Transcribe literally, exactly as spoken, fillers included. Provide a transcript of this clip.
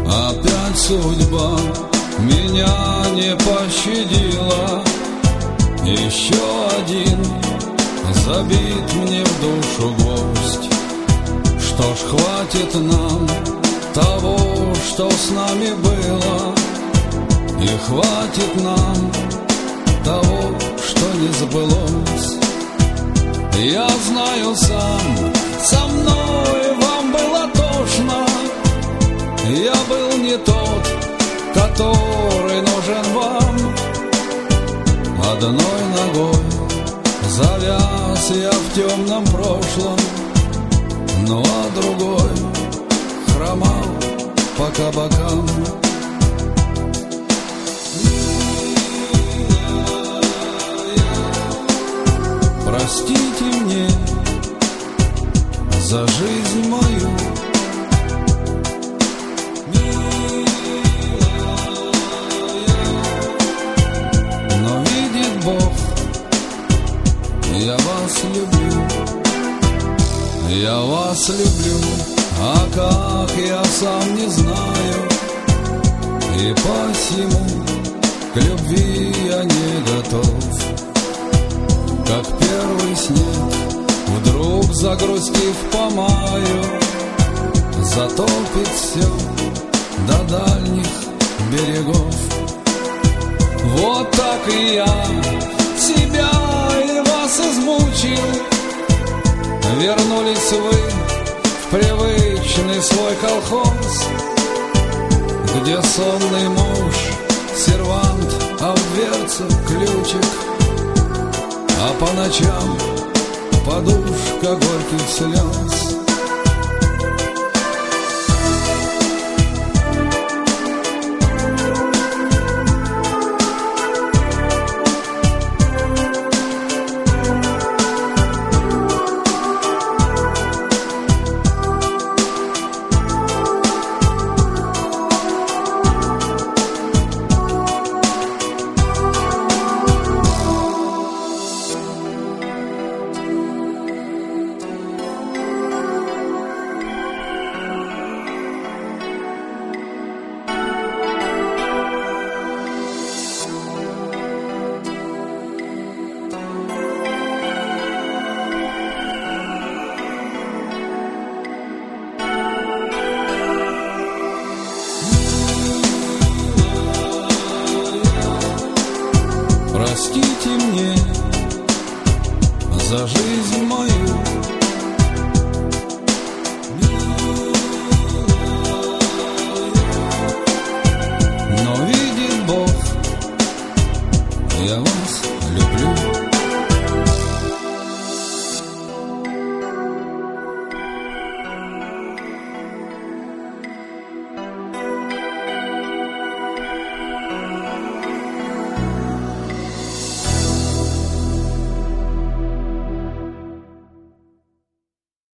Опять судьба меня не пощадила. Еще один забит мне в душу гвоздь. Что ж, хватит нам того, что с нами было, и хватит нам того, что не сбылось. Я знаю сам, со мной вам было тошно. Я был не тот, который нужен вам. Одной ногой завяз я в темном прошлом, ну а другой хромал по кабакам. Простите мне за жизнь мою, но видит Бог, я вас люблю, я вас люблю, а как я сам не знаю, и посему к любви я не готов. Как первый снег, вдруг загрустив по маю, затопит все до дальних берегов. Вот так и я себя и вас измучил. Вернулись вы в привычный свой колхоз, где сонный муж сервант, а в дверце ключик, а по ночам подушка горьких слез. Простите мне за жизнь мою, но видит Бог, я вас люблю.